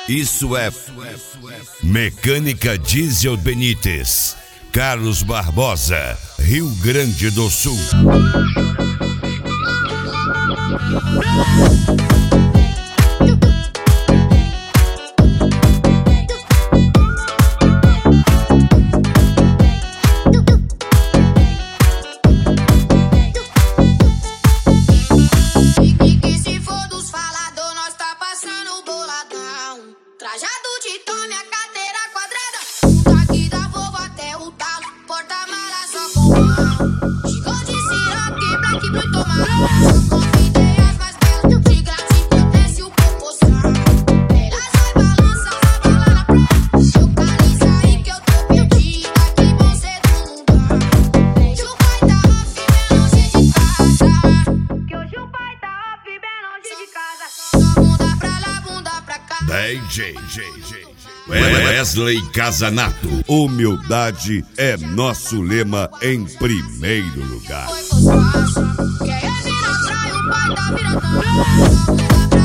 Isso é Mecânica Diesel Benítez, Carlos Barbosa, Rio Grande do Sul. Trajado de tome, a cadeira quadrada. Daqui da Volvo até o talo. Porta-mala só com mão. Chegou de Ciroc, Black Blue e Tomarão. Convidei as mais belas, de grátis, potência e o proporção. Elas vai balançar, raba lá na praia. Localiza aí que eu tô perdida, que bom ser do mundão. Hoje o pai tá off, bem longe de casa. Que hoje o pai tá off, bem longe de casa. Só bunda pra lá, bunda pra cá. DJ Wesley Casanato. Humildade é nosso lema em primeiro lugar. Foi fácil, quer vir na praia, o pai tá virando.